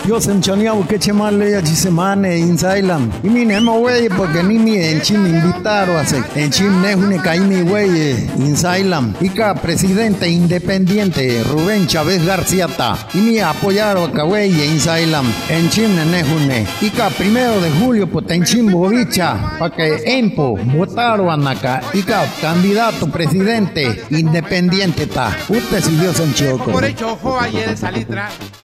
Yo se enchaneaba que chemale ya chisemane insailam. Y mi nemo güey porque ni mi en chim invitaron a hacer. En chim nejune caimi güey insailam. Y ka presidente independiente Rubén Chávez García ta. Y mi apoyaron a güey insailam. En chim nejune. Y ka 1 de julio pues en chim bovicha para que empo votaron acá. Y ka candidato presidente independiente ta. Usted si Dios en choco. Por hecho, ojo, ayer salí tras.